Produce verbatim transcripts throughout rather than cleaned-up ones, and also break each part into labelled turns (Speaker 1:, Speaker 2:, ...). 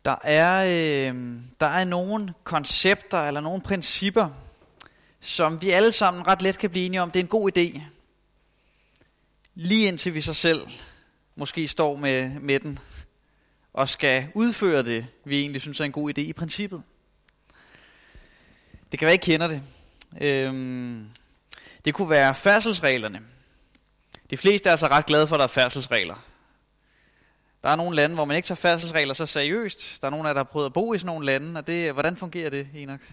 Speaker 1: Der er, øh, der er nogle koncepter eller nogle principper, som vi alle sammen ret let kan blive enige om, det er en god idé. Lige indtil vi sig selv måske står med, med den og skal udføre det, vi egentlig synes er en god idé i princippet. Det kan være, I kender det. Øhm, det kunne være færdselsreglerne. De fleste er altså ret glade for, at der er færdselsregler. Der er nogle lande, hvor man ikke tager færdselsregler så seriøst. Der er nogle af der har prøvet at bo i sådan nogle lande, og det, hvordan fungerer det, Enoch?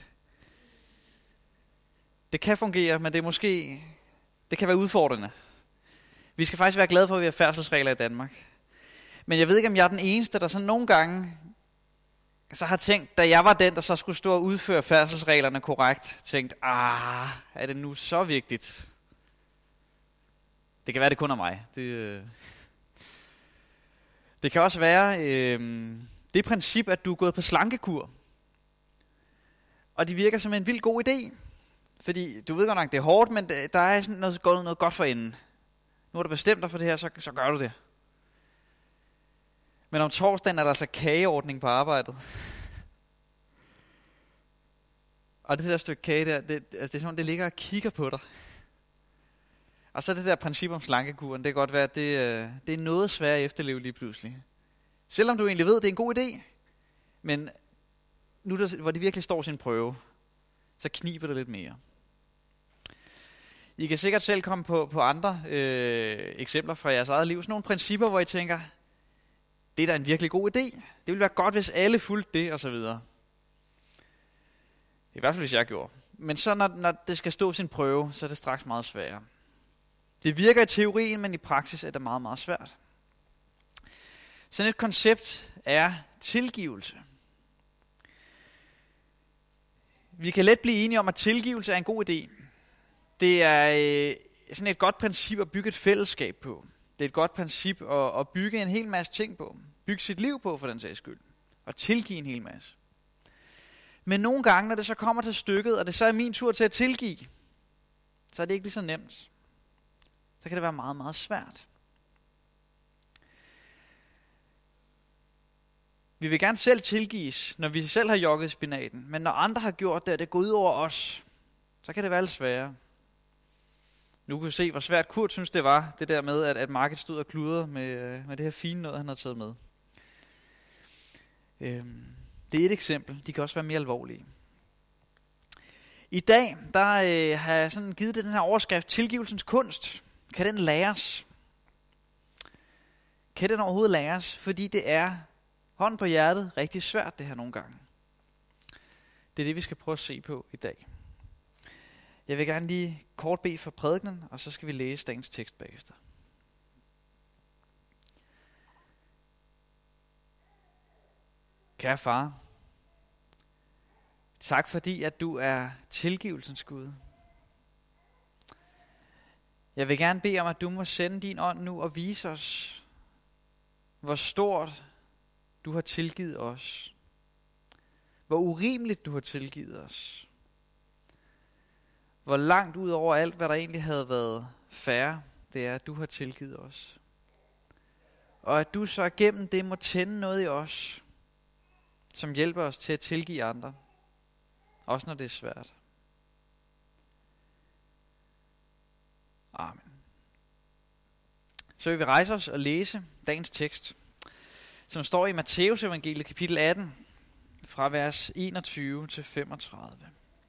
Speaker 1: Det kan fungere, men det er måske, det kan være udfordrende. Vi skal faktisk være glade for, at vi har færdselsregler i Danmark. Men jeg ved ikke, om jeg er den eneste, der sådan nogle gange så har tænkt, da jeg var den, der så skulle stå og udføre færdselsreglerne korrekt, tænkt, ah, er det nu så vigtigt? Det kan være, det kun er mig. Det, øh Det kan også være øh, det princip, at du er gået på slankekur. Og det virker som en vildt god idé. Fordi du ved godt nok, det er hårdt, men der er sådan noget, noget godt for enden. Nu har du bestemt dig for det her, så, så gør du det. Men om torsdagen er der altså kageordning på arbejdet. Og det der stykke kage der, det, altså det er sådan, det ligger og kigger på dig. Og så det der princip om slankekuren, det kan godt være, at det, øh, det er noget svært at efterleve lige pludselig. Selvom du egentlig ved, at det er en god idé, men nu der, hvor det virkelig står sin prøve, så kniber det lidt mere. I kan sikkert selv komme på, på andre øh, eksempler fra jeres eget liv, sådan nogle principper, hvor I tænker, det er da en virkelig god idé. Det ville være godt, hvis alle fulgte det, og så videre. I hvert fald, hvis jeg gjorde. Men så når, når det skal stå sin prøve, så er det straks meget sværere. Det virker i teorien, men i praksis er det meget, meget svært. Sådan et koncept er tilgivelse. Vi kan let blive enige om, at tilgivelse er en god idé. Det er øh, sådan et godt princip at bygge et fællesskab på. Det er et godt princip at, at bygge en hel masse ting på. Bygge sit liv på, for den sags skyld. Og tilgive en hel masse. Men nogle gange, når det så kommer til stykket, og det så er min tur til at tilgive, så er det ikke lige så nemt. Så kan det være meget, meget svært. Vi vil gerne selv tilgives, når vi selv har jogget spinaten. Men når andre har gjort det, og det går ud over os, så kan det være lidt sværere. Nu kan vi se, hvor svært Kurt synes det var, det der med, at, at Market stod og kludrede med, med det her fine noget, han havde taget med. Øhm, det er et eksempel. De kan også være mere alvorlige. I dag, der øh, har jeg sådan givet det den her overskrift, tilgivelsens kunst. Kan den læres? Kan den overhovedet læres? Fordi det er, hånden på hjertet, rigtig svært det her nogle gange. Det er det, vi skal prøve at se på i dag. Jeg vil gerne lige kort bede for prædikenen, og så skal vi læse dagens tekst bagefter. Kære far, tak fordi, at du er tilgivelsens Gud. Jeg vil gerne bede om, at du må sende din ånd nu og vise os, hvor stort du har tilgivet os. Hvor urimeligt du har tilgivet os. Hvor langt ud over alt, hvad der egentlig havde været fair, det er, at du har tilgivet os. Og at du så gennem det må tænde noget i os, som hjælper os til at tilgive andre. Også når det er svært. Amen. Så vil vi rejse os og læse dagens tekst, som står i Matteus evangeliet kapitel atten, fra vers enogtyve til femogtredive.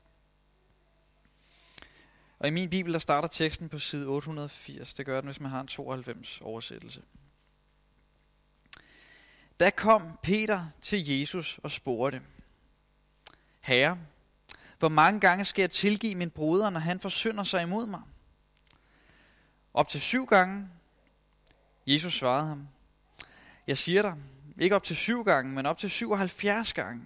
Speaker 1: Og i min bibel, der starter teksten på side otte hundrede og firs. Det gør den, hvis man har en tooghalvfems oversættelse. Da kom Peter til Jesus og spurgte: Herre, hvor mange gange skal jeg tilgive min broder, når han forsynder sig imod mig? Op til syv gange? Jesus svarede ham: Jeg siger dig, ikke op til syv gange, men op til syvoghalvfjerds gange.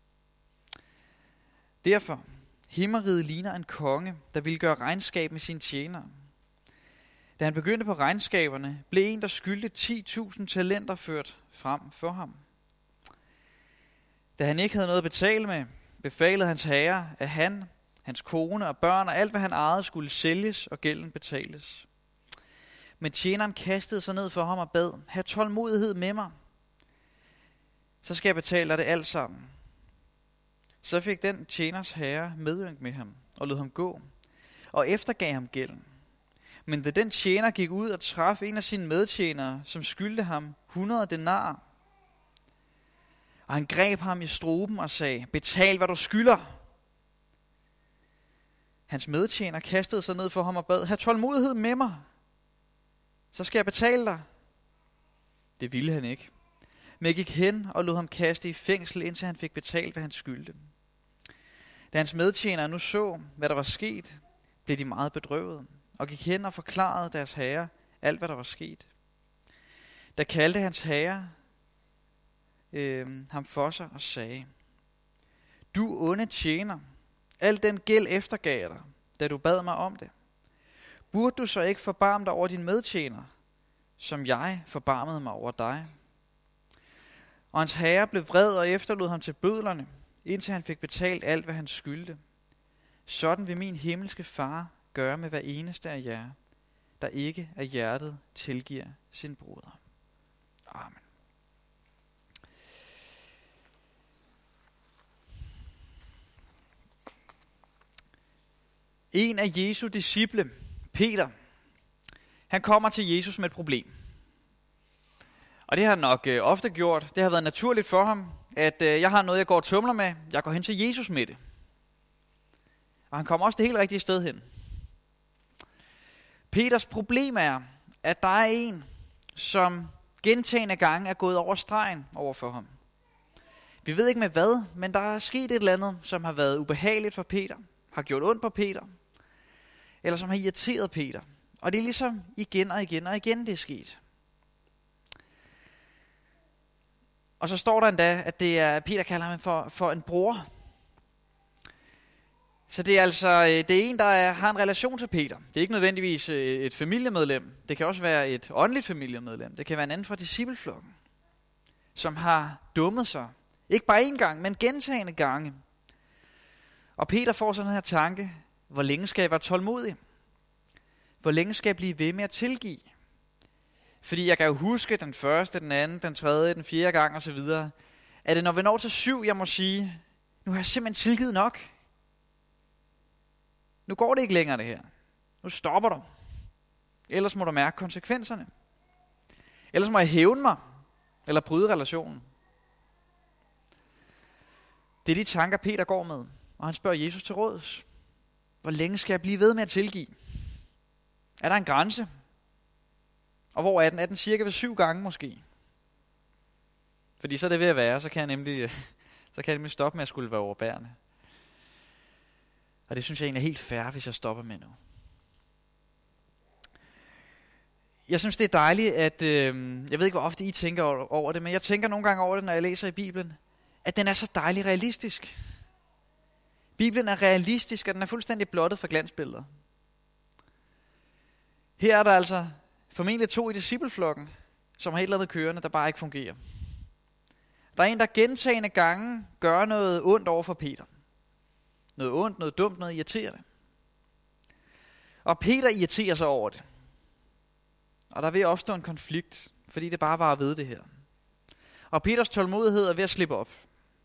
Speaker 1: Derfor, himmeriget ligner en konge, der ville gøre regnskab med sine tjenere. Da han begyndte på regnskaberne, blev en, der skyldte ti tusind talenter, ført frem for ham. Da han ikke havde noget at betale med, befalede hans herre, at han, hans kone og børn og alt, hvad han ejede, skulle sælges og gælden betales. Men tjeneren kastede sig ned for ham og bad: Hav tålmodighed med mig. så skal jeg betale dig det alt sammen. Så fik den tjeners herre medynk med ham, og lod ham gå, og eftergav ham gælden. Men da den tjener gik ud og traf en af sine medtjenere, som skyldte ham hundrede denar, og han greb ham i struben og sagde, betal hvad du skylder. Hans medtjener kastede sig ned for ham og bad, hav tålmodighed med mig, så skal jeg betale dig. Det ville han ikke, men gik hen og lod ham kaste i fængsel, indtil han fik betalt, hvad han skyldte. Da hans medtjenere nu så, hvad der var sket, blev de meget bedrøvet, og gik hen og forklarede deres herre alt, hvad der var sket. Da kaldte hans herre øh, ham for sig og sagde, du onde tjener, al den gæld eftergav dig, da du bad mig om det. Burde du så ikke forbarme dig over din medtjener, som jeg forbarmede mig over dig? Og hans herre blev vred og efterlod ham til bødlerne, indtil han fik betalt alt, hvad han skyldte. Sådan vil min himmelske far gøre med hver eneste af jer, der ikke af hjertet tilgiver sin broder. Amen. En af Jesu disciple, Peter, han kommer til Jesus med et problem. Og det har han nok øh, ofte gjort. Det har været naturligt for ham, at øh, jeg har noget, jeg går og tumler med. Jeg går hen til Jesus med det. Og han kommer også det helt rigtige sted hen. Peters problem er, at der er en, som gentagne gange er gået over stregen over for ham. Vi ved ikke med hvad, men der er sket et eller andet, som har været ubehageligt for Peter, har gjort ondt på Peter, eller som har irriteret Peter. Og det er ligesom igen og igen og igen, det er sket. Og så står der endda, at det er, Peter kalder ham for, for en bror. Så det er altså det er en, der er, har en relation til Peter. Det er ikke nødvendigvis et familiemedlem. Det kan også være et åndeligt familiemedlem. Det kan være en anden fra discipleflokken, som har dummet sig. Ikke bare én gang, men gentagne gange. Og Peter får sådan her tanke, hvor længe skal jeg være tålmodig? Hvor længe skal jeg blive ved med at tilgive? Fordi jeg kan jo huske den første, den anden, den tredje, den fjerde gang osv. Er det når vi når til syv, jeg må sige, nu har jeg simpelthen tilgivet nok. Nu går det ikke længere det her. Nu stopper du. Ellers må du mærke konsekvenserne. Ellers må jeg hævne mig, eller bryde relationen. Det er de tanker, Peter går med, og han spørger Jesus til råds. Hvor længe skal jeg blive ved med at tilgive? Er der en grænse? Og hvor er den? Er den cirka ved syv gange måske? Fordi så er det ved at være, så kan jeg nemlig, så kan jeg nemlig stoppe med at skulle være overbærende. Og det synes jeg egentlig er helt fair, hvis jeg stopper med nu. Jeg synes, det er dejligt, at, øh, jeg ved ikke, hvor ofte I tænker over det, men jeg tænker nogle gange over det, når jeg læser i Bibelen, at den er så dejligt realistisk. Bibelen er realistisk, og den er fuldstændig blottet for glansbilleder. Her er der altså formentlig to i discipleflokken, som har et eller andet kørende, der bare ikke fungerer. Der er en, der gentagne gange gør noget ondt over for Peter. Noget ondt, noget dumt, noget irriterende. Og Peter irriterer sig over det. Og der vil opstå en konflikt, fordi det bare var at vide det her. Og Peters tålmodighed er ved at slippe op.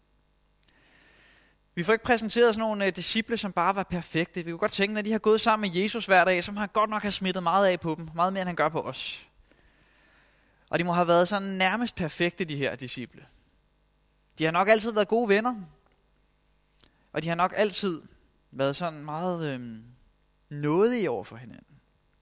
Speaker 1: Vi får ikke præsenteret sådan nogle uh, disciple, som bare var perfekte. Vi kunne godt tænke, at de har gået sammen med Jesus hver dag, som han godt nok har smittet meget af på dem. Meget mere, end han gør på os. Og de må have været sådan nærmest perfekte, de her disciple. De har nok altid været gode venner. Og de har nok altid været sådan meget øhm, nådige over for hinanden.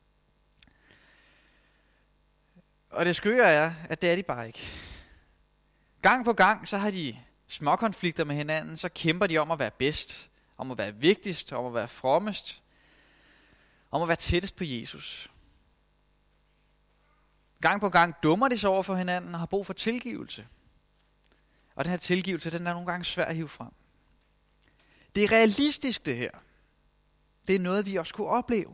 Speaker 1: Og det skøre er, at det er de bare ikke. Gang på gang, så har de små konflikter med hinanden, så kæmper de om at være bedst, om at være vigtigst, om at være frommest, om at være tættest på Jesus. Gang på gang dummer de sig over for hinanden og har brug for tilgivelse. Og den her tilgivelse, den er nogle gange svær at hive frem. Det er realistisk det her. Det er noget, vi også kunne opleve.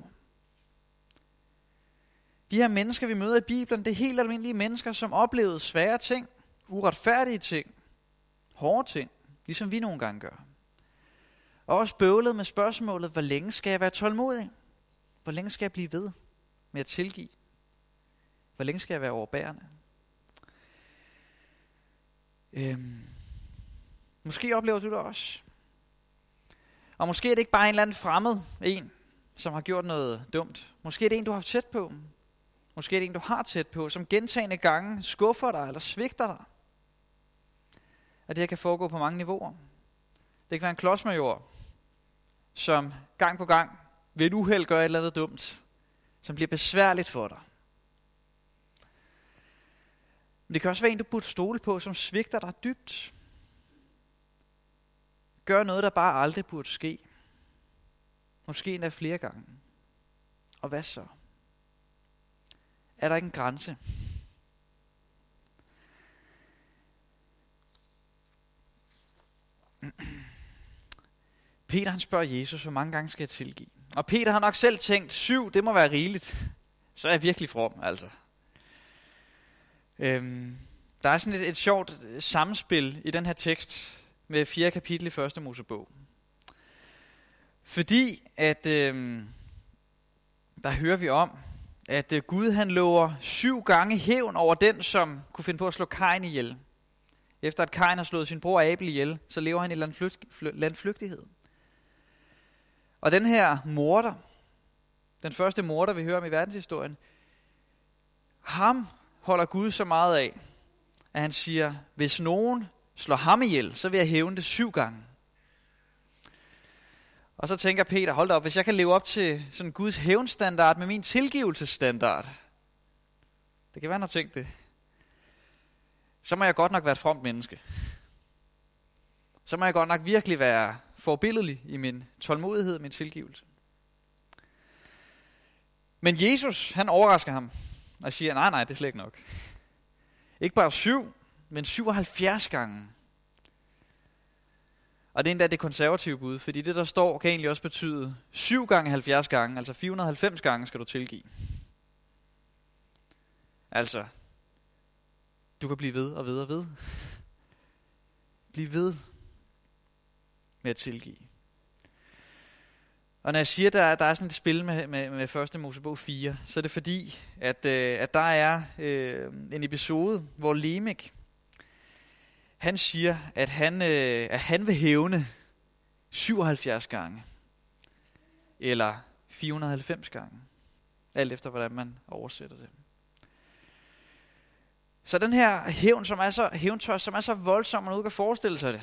Speaker 1: De her mennesker, vi møder i Bibelen, det er helt almindelige mennesker, som oplevede svære ting, uretfærdige ting, hårde ting, ligesom vi nogle gange gør. Og også bøvlet med spørgsmålet, hvor længe skal jeg være tålmodig? Hvor længe skal jeg blive ved med at tilgive? Hvor længe skal jeg være overbærende? Øhm, måske oplever du det også. Og måske er det ikke bare en eller anden fremmed en, som har gjort noget dumt. Måske er det en, du har haft tæt på. Måske er det en, du har tæt på, som gentagne gange skuffer dig eller svigter dig. Og det her kan foregå på mange niveauer. Det kan være en klodsmajor, som gang på gang ved et uheld gør et eller andet dumt, som bliver besværligt for dig. Men det kan også være en, du burde stole på, som svigter dig dybt. Gør noget, der bare aldrig burde ske. Måske endda flere gange. Og hvad så? Er der ikke en grænse? Peter han spørger Jesus, hvor mange gange skal jeg tilgive? Og Peter har nok selv tænkt, syv, det må være rigeligt. Så er jeg virkelig from, altså. Øhm, der er sådan et, et sjovt samspil i den her tekst med fjerde kapitel i første Mosebog. Fordi at øhm, der hører vi om, at øh, Gud han lover syv gange hævn over den, som kunne finde på at slå Kain ihjel. Efter at Kain har slået sin bror Abel ihjel, så lever han i landflygt, landflygtighed. Og den her morder, den første morder, vi hører om i verdenshistorien, ham holder Gud så meget af, at han siger, hvis nogen slår ham ihjel, så vil jeg hævne det syv gange. Og så tænker Peter, hold da op, hvis jeg kan leve op til sådan Guds hævnstandard med min tilgivelsesstandard, det kan være, han har tænkt det, så må jeg godt nok være et fromt menneske. Så må jeg godt nok virkelig være forbilledlig i min tålmodighed og min tilgivelse. Men Jesus, han overrasker ham og siger, nej, nej, det er slet ikke nok. Ikke bare syv, men syvoghalvfjerds gange. Og det er endda det konservative bud, fordi det, der står, kan egentlig også betyde syv gange halvfjerds gange, altså fire hundrede og halvfems gange skal du tilgive. Altså, du kan blive ved og ved og ved. Bliv ved med at tilgive. Og når jeg siger, at der, der er sådan et spil med, med, med første Mosebog fire, så er det fordi, at, øh, at der er øh, en episode, hvor Lemek, han siger, at han, øh, at han vil hævne syvoghalvfjerds gange. Eller fire hundrede og halvfems gange. Alt efter, hvordan man oversætter det. Så den her hævn, som er så, hævntøj, som er så voldsom, man ikke kan forestille sig det,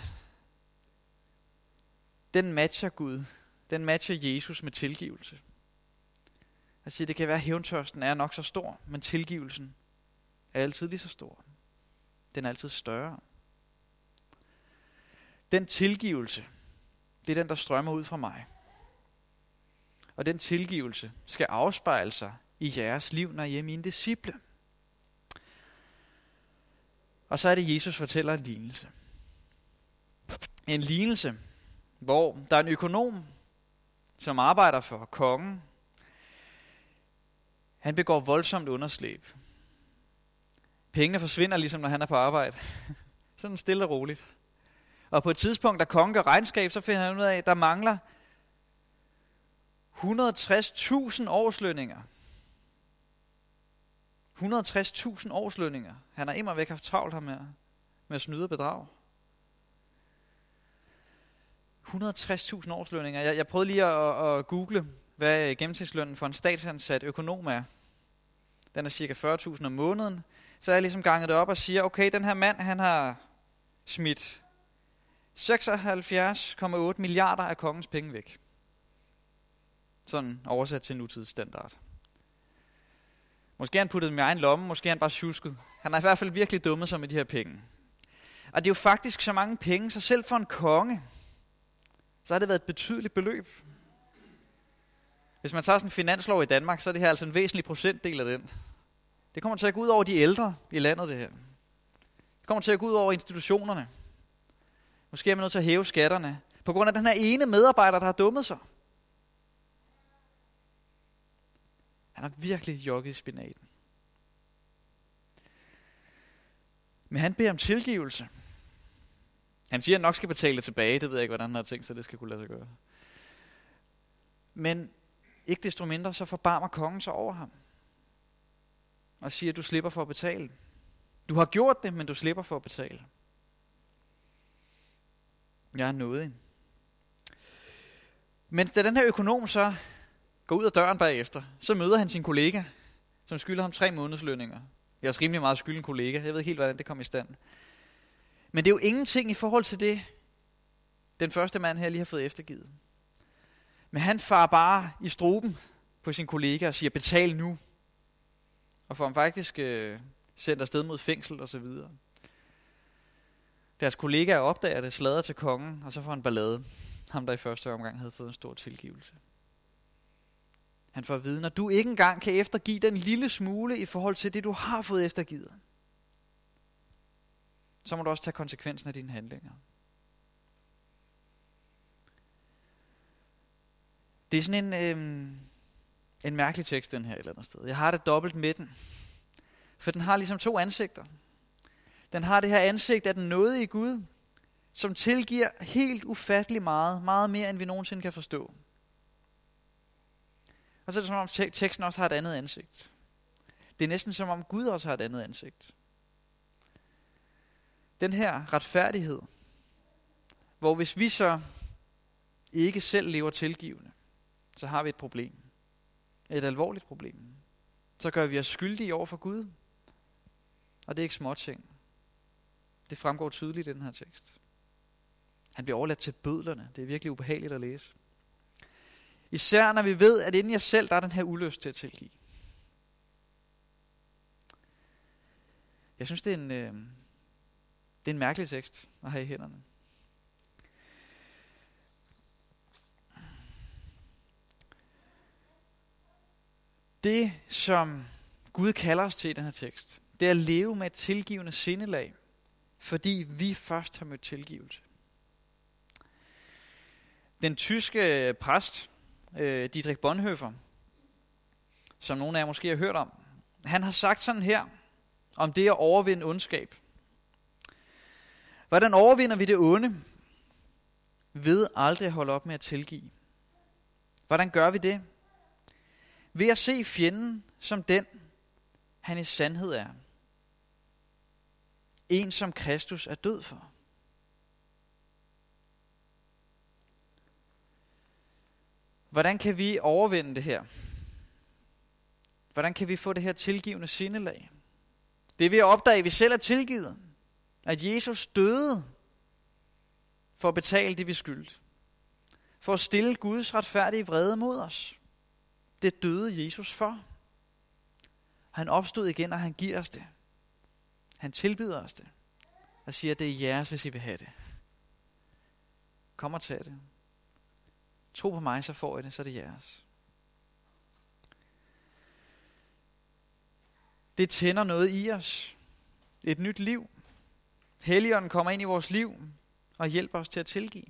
Speaker 1: den matcher Gud. Den matcher Jesus med tilgivelse. Jeg siger, det kan være, at hævntørsten er nok så stor, men tilgivelsen er altid lige så stor. Den er altid større. Den tilgivelse, det er den, der strømmer ud fra mig. Og den tilgivelse skal afspejle sig i jeres liv, når I er mine disciple. Og så er det, Jesus fortæller en lignelse. En lignelse, hvor der er en økonom, som arbejder for kongen. Han begår voldsomt underslæb. Pengene forsvinder ligesom, når han er på arbejde. Sådan stille og roligt. Og på et tidspunkt, da kongen gør regnskab, så finder han ud af, at der mangler et hundrede og tres tusind årslønninger. et hundrede og tres tusind årslønninger. Han har immervæk haft travlt ham med, med at snyde og bedrage. et hundrede og tres tusind årslønninger. Jeg, jeg prøvede lige at, at google, hvad gennemsnitslønnen for en statsansat økonom er. Den er cirka fyrre tusind om måneden. Så har jeg ligesom ganget det op og siger, okay, den her mand, han har smidt seksoghalvfjerds komma otte milliarder af kongens penge væk. Sådan oversat til nutidsstandard. Måske han puttet dem i egen lomme, måske han bare tjusket. Han har i hvert fald virkelig dummet sig med de her penge. Og det er jo faktisk så mange penge, så selv for en konge, så har det været et betydeligt beløb. Hvis man tager sådan en finanslov i Danmark, så er det her altså en væsentlig procentdel af den. Det kommer til at gå ud over de ældre i landet, det her. Det kommer til at gå ud over institutionerne. Måske er man nødt til at hæve skatterne, på grund af den her ene medarbejder, der har dummet sig. Han har virkelig jogget i spinaten. Men han beder om tilgivelse. Han siger, at han nok skal betale det tilbage. Det ved jeg ikke, hvordan han har tænkt sig, det skal kunne lade sig gøre. Men ikke desto mindre, så forbarmer kongen sig over ham. Og siger, at du slipper for at betale. Du har gjort det, men du slipper for at betale. Jeg er nådig. Men da den her økonom så går ud af døren bagefter, så møder han sin kollega, som skylder ham tre månedslønninger. Jeg er også rimelig meget skylden kollega. Jeg ved ikke helt, hvordan det kom i stand. Men det er jo ingenting i forhold til det, den første mand her lige har fået eftergivet. Men han farer bare i struben på sin kollega og siger, betal nu. Og får ham faktisk øh, sendt afsted mod fængsel og så videre. Deres kollegaer opdager det, sladrer til kongen, og så får han ballade. Ham, der i første omgang havde fået en stor tilgivelse. Han får at vide, når du ikke engang kan eftergive den lille smule i forhold til det, du har fået eftergivet, så må du også tage konsekvensen af dine handlinger. Det er sådan en, øh, en mærkelig tekst, den her et eller andet sted. Jeg har det dobbelt med den. For den har ligesom to ansigter. Den har det her ansigt af den nådige Gud, som tilgiver helt ufattelig meget, meget mere end vi nogensinde kan forstå. Og så er det som om teksten også har et andet ansigt. Det er næsten som om Gud også har et andet ansigt. Den her retfærdighed, hvor hvis vi så ikke selv lever tilgivende, så har vi et problem. Et alvorligt problem. Så gør vi os skyldige over for Gud. Og det er ikke småting. Det fremgår tydeligt i den her tekst. Han bliver overladt til bødlerne. Det er virkelig ubehageligt at læse. Især når vi ved, at inden i os selv, der er den her ulyst til at tilgive. Jeg synes, det er en, øh, det er en mærkelig tekst at have i hænderne. Det, som Gud kalder os til i den her tekst, det er at leve med et tilgivende sindelag, fordi vi først har mødt tilgivelse. Den tyske præst, øh, Dietrich Bonhoeffer, som nogle af jer måske har hørt om, han har sagt sådan her, om det at overvinde ondskab. Hvordan overvinder vi det onde? Ved aldrig at holde op med at tilgive. Hvordan gør vi det? Ved at se fjenden som den, han i sandhed er. En, som Kristus er død for. Hvordan kan vi overvinde det her? Hvordan kan vi få det her tilgivende sindelag? Det er ved at opdage, at vi selv er tilgivet. At Jesus døde for at betale det, vi skyldte. For at stille Guds retfærdige vrede mod os. Det døde Jesus for. Han opstod igen, og han giver os det. Han tilbyder os det. Og siger, at det er jeres, hvis I vil have det. Kom og tag det. Tro på mig, så får I det, så er det jeres. Det tænder noget i os. Et nyt liv. Helligånden kommer ind i vores liv og hjælper os til at tilgive.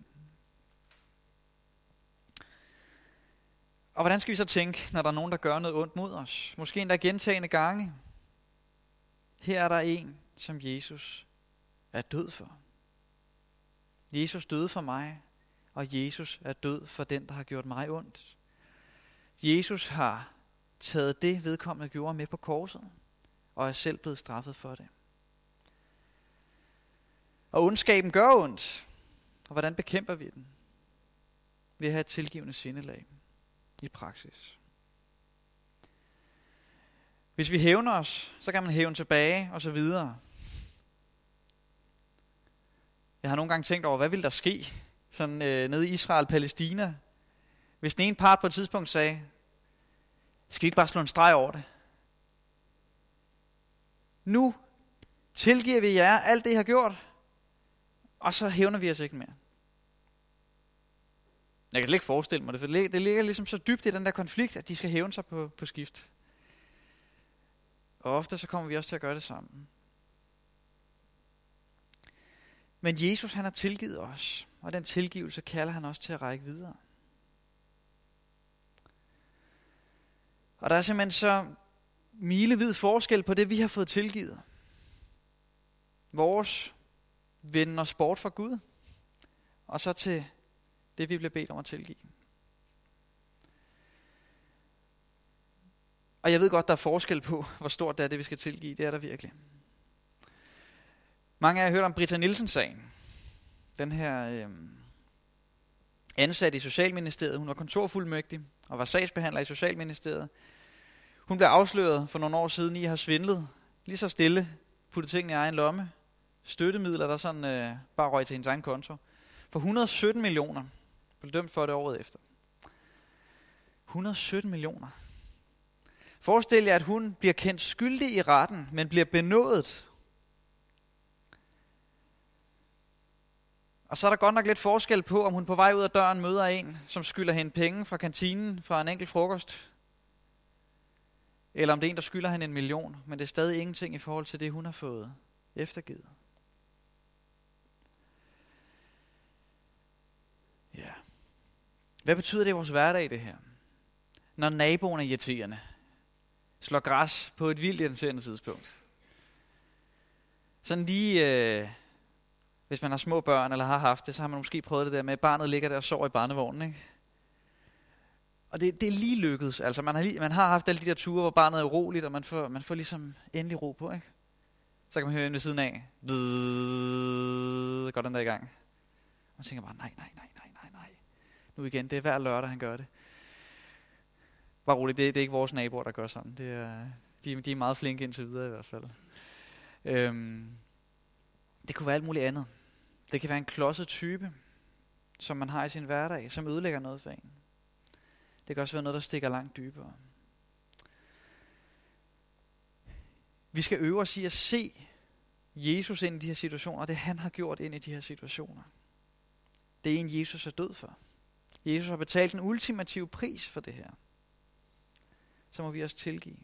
Speaker 1: Og hvordan skal vi så tænke, når der er nogen, der gør noget ondt mod os? Måske endda gentagende gange. Her er der en, som Jesus er død for. Jesus døde for mig, og Jesus er død for den, der har gjort mig ondt. Jesus har taget det, vedkommende gjorde, med på korset, og er selv blevet straffet for det. Og ondskaben gør ondt. Og hvordan bekæmper vi den? Ved at have et tilgivende sindelag i praksis. Hvis vi hævner os, så kan man hævne tilbage og så videre. Jeg har nogle gange tænkt over, hvad ville der ske sådan øh, nede i Israel-Palæstina, hvis den ene part på et tidspunkt sagde, skal vi ikke bare slå en streg over det? Nu tilgiver vi jer alt det, I har gjort, og så hævner vi os ikke mere. Jeg kan slet ikke forestille mig det, for det ligger ligesom så dybt i den der konflikt, at de skal hævne sig på, på skift. Og ofte så kommer vi også til at gøre det sammen. Men Jesus, han har tilgivet os, og den tilgivelse kalder han også til at række videre. Og der er simpelthen så milevid forskel på det, vi har fået tilgivet. Vores venden os bort fra Gud, og så til det, vi bliver bedt om at tilgive. Og jeg ved godt, der er forskel på, hvor stort det er, det vi skal tilgive. Det er der virkelig. Mange af jer har hørt om Britta Nielsen-sagen. den her øh, ansat i Socialministeriet, hun var kontorfuldmægtig og var sagsbehandler i Socialministeriet. Hun blev afsløret for nogle år siden i at have svindlet, lige så stille, puttet tingene i egen lomme, støttemidler, der sådan øh, bare røg til hendes egen konto. For et hundrede og sytten millioner, blev dømt for det året efter. et hundrede og sytten millioner. Forestil jer, at hun bliver kendt skyldig i retten, men bliver benådet. Og så er der godt nok lidt forskel på, om hun på vej ud af døren møder en, som skylder hende penge fra kantinen fra en enkelt frokost, eller om det er en, der skylder hende en million, men det er stadig ingenting i forhold til det, hun har fået eftergivet. Ja. Hvad betyder det i vores hverdag, det her? Når naboen er irriterende, slår græs på et vildt irriterende tidspunkt. Sådan lige, øh, hvis man har små børn, eller har haft det, så har man måske prøvet det der med, at barnet ligger der og sover i barnevognen, ikke? Og det, det er lige lykkedes. Altså man har, lige, man har haft alle de der ture, hvor barnet er uroligt, og man får, man får ligesom endelig ro på, ikke? Så kan man høre ind ved siden af. Går den der i gang. Og man tænker bare, nej, nej, nej, nej, nej, nej. Nu igen, det er hver lørdag, han gør det. Bare roligt, det, det er ikke vores naboer, der gør sådan. Det er, de, de er meget flinke indtil videre i hvert fald. Øhm, det kunne være alt muligt andet. Det kan være en klodset type, som man har i sin hverdag, som ødelægger noget for en. Det kan også være noget, der stikker langt dybere. Vi skal øve os i at se Jesus ind i de her situationer, og det han har gjort ind i de her situationer. Det er en, Jesus er død for. Jesus har betalt den ultimative pris for det her. Så må vi også tilgive.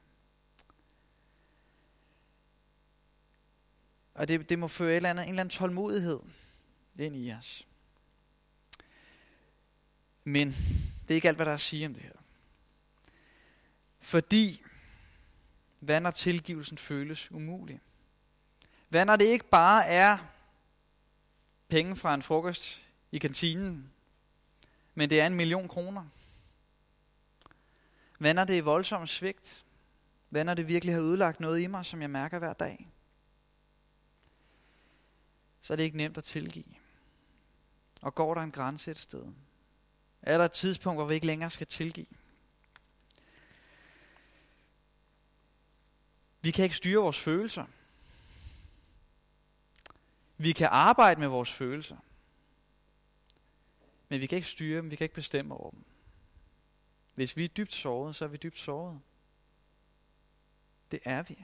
Speaker 1: Og det, det må føre et eller andet, en eller anden tålmodighed ind i os. Men det er ikke alt, hvad der er at sige om det her. Fordi, hvad når tilgivelsen føles umulig? Hvad når det ikke bare er penge fra en frokost i kantinen, men det er en million kroner? Hvad når det er voldsomt svigt? Hvad når det virkelig har ødelagt noget i mig, som jeg mærker hver dag? Så er det ikke nemt at tilgive. Og går der en grænse et sted? Er der et tidspunkt, hvor vi ikke længere skal tilgive? Vi kan ikke styre vores følelser. Vi kan arbejde med vores følelser. Men vi kan ikke styre dem, vi kan ikke bestemme over dem. Hvis vi er dybt såret, så er vi dybt såret. Det er vi.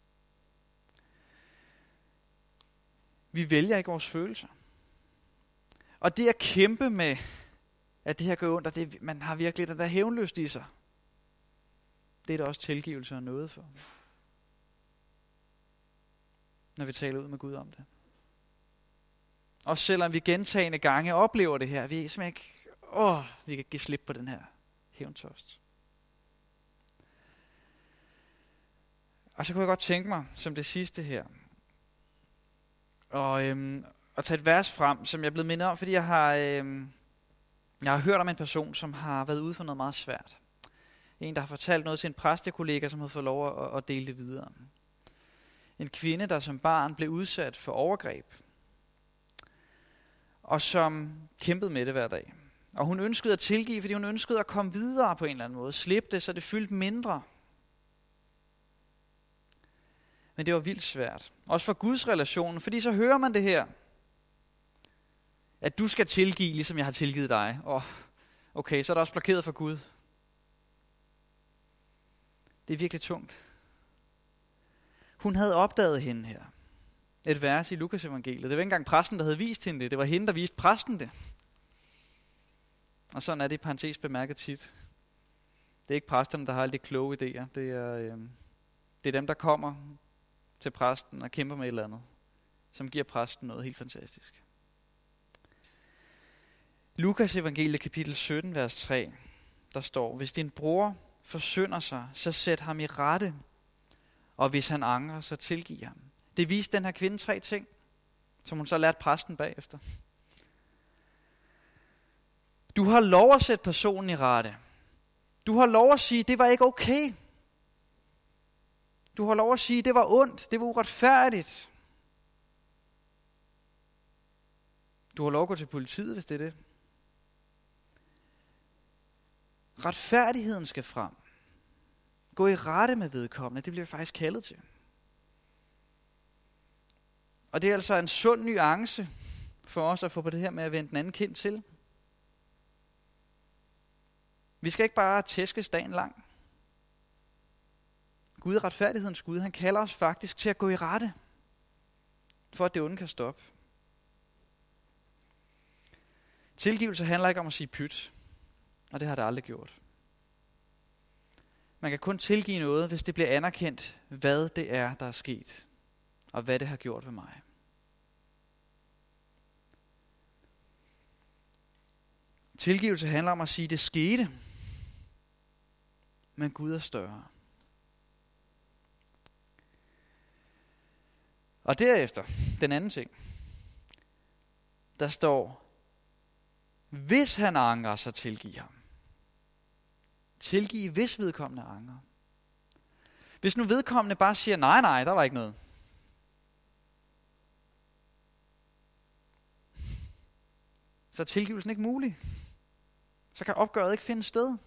Speaker 1: Vi vælger ikke vores følelser. Og det at kæmpe med, at det her gør ondt, og det, man har virkelig den der hævnlyst i sig, det er der også tilgivelse og noget for. Når vi taler ud med Gud om det. Også selvom vi gentagne gange oplever det her, vi er simpelthen ikke, åh, vi kan give slip på den her hævntørst. Og så kunne jeg godt tænke mig, som det sidste her, og, øhm, at tage et vers frem, som jeg er blevet mindet om, fordi jeg har, øhm, jeg har hørt om en person, som har været ude for noget meget svært. En, der har fortalt noget til en præstekollega, som havde fået lov at, at dele det videre. En kvinde, der som barn blev udsat for overgreb, og som kæmpede med det hver dag. Og hun ønskede at tilgive, fordi hun ønskede at komme videre på en eller anden måde. Slippe det, så det fyldte mindre. Men det var vildt svært. Også for Guds relationen, fordi så hører man det her. At du skal tilgive, ligesom jeg har tilgivet dig. Og okay, så er der også blokeret for Gud. Det er virkelig tungt. Hun havde opdaget hende her. Et vers i Lukas evangeliet. Det var ikke engang præsten, der havde vist hende det. Det var hende, der viste præsten det. Og sådan er det i parentes bemærket tit. Det er ikke præsterne, der har alle de kloge idéer. Det er, øh, det er dem, der kommer til præsten og kæmper med et eller andet, som giver præsten noget helt fantastisk. Lukas evangeliet kapitel sytten, vers tre, der står, hvis din bror forsynder sig, så sæt ham i rette, og hvis han angrer, så tilgiv ham. Det viste den her kvinde tre ting, som hun så lærte præsten bagefter. Du har lov at sætte personen i rette. Du har lov at sige, det var ikke okay. Du har lov at sige, det var ondt, det var uretfærdigt. Du har lov at gå til politiet, hvis det er det. Retfærdigheden skal frem. Gå i rette med vedkommende, det bliver vi faktisk kaldet til. Og det er altså en sund nuance for os at få på det her med at vende den anden kind til. Vi skal ikke bare tæskes dagen lang. Gud er retfærdighedens Gud. Han kalder os faktisk til at gå i rette, for at det onde kan stoppe. Tilgivelse handler ikke om at sige pyt, og det har det aldrig gjort. Man kan kun tilgive noget, hvis det bliver anerkendt, hvad det er, der er sket, og hvad det har gjort ved mig. Tilgivelse handler om at sige, at det skete, men Gud er større. Og derefter, den anden ting, der står, hvis han angrer, så tilgiv ham. Tilgiv, hvis vedkommende angrer. Hvis nu vedkommende bare siger, nej, nej, der var ikke noget. Så er tilgivelsen ikke mulig. Så kan opgøret ikke finde sted.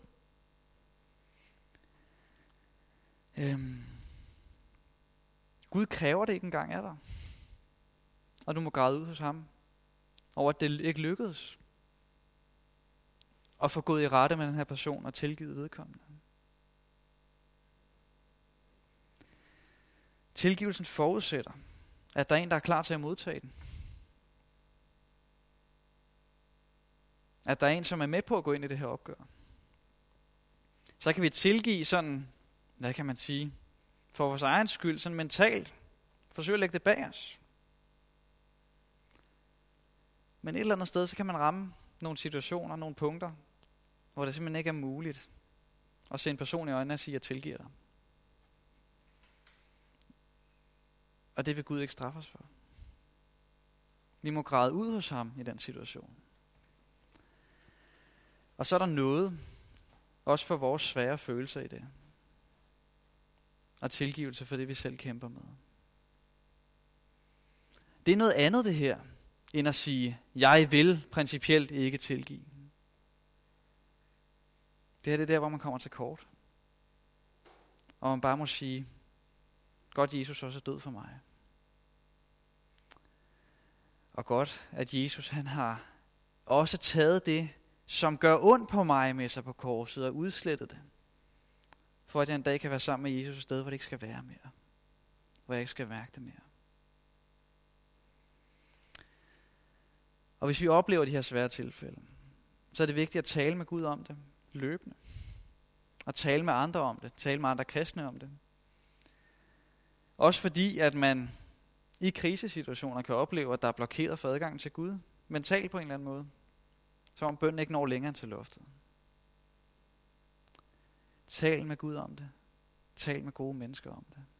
Speaker 1: Øhm. Gud kræver det ikke engang af dig. Og du må græde ud hos ham over, at det ikke lykkedes. Og få gået i rette med den her person og tilgivet vedkommende. Tilgivelsen forudsætter, at der er en, der er klar til at modtage den. At der er en, som er med på at gå ind i det her opgør. Så kan vi tilgive sådan, hvad kan man sige, for vores egen skyld, sådan mentalt, forsøge at lægge det bag os. Men et eller andet sted, så kan man ramme nogle situationer, nogle punkter, hvor det simpelthen ikke er muligt at se en person i øjnene og sige, at jeg tilgiver dig. Og det vil Gud ikke straffe os for. Vi må græde ud hos ham i den situation. Og så er der noget, også for vores svære følelser i det. Og tilgivelse for det, vi selv kæmper med. Det er noget andet det her, end at sige, jeg vil principielt ikke tilgive. Det her det er der, hvor man kommer til kort. Og man bare må sige, godt Jesus også er død for mig. Og godt, at Jesus han har også taget det, som gør ondt på mig med sig på korset og udslettet det. For at jeg en dag kan være sammen med Jesus et sted, hvor det ikke skal være mere. Hvor jeg ikke skal mærke det mere. Og hvis vi oplever de her svære tilfælde, så er det vigtigt at tale med Gud om det løbende. Og tale med andre om det. Tale med andre kristne om det. Også fordi, at man i krisesituationer kan opleve, at der er blokeret for adgangen til Gud. Mentalt på en eller anden måde. Så om bønnen ikke når længere end til loftet. Tal med Gud om det. Tal med gode mennesker om det.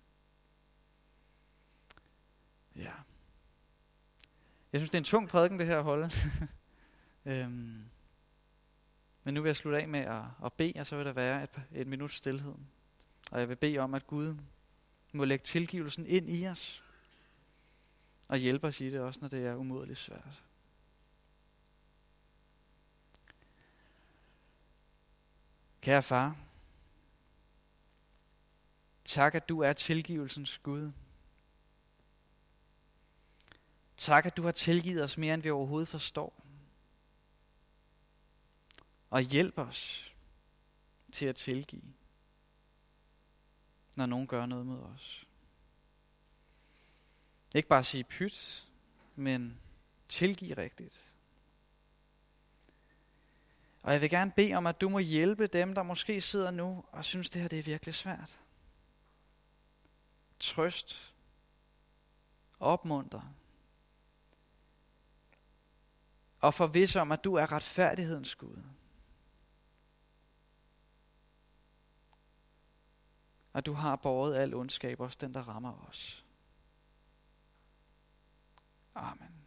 Speaker 1: Ja. Jeg synes, det er en tung prædiken, det her at holde. øhm. Men nu vil jeg slutte af med at, at bede, og så vil der være et, et minut stilhed. Og jeg vil bede om, at Gud må lægge tilgivelsen ind i os. Og hjælpe os i det også, når det er umådeligt svært. Kære far, tak at du er tilgivelsens Gud. Tak at du har tilgivet os mere end vi overhovedet forstår. Og hjælp os til at tilgive, når nogen gør noget mod os. Ikke bare sige pyt, men tilgive rigtigt. Og jeg vil gerne bede om, at du må hjælpe dem, der måske sidder nu og synes, det her det er virkelig svært. Trøst. Opmuntre. Og forvis om, at du er retfærdighedens Gud. Og du har båret al ondskab, også den, der rammer os. Amen.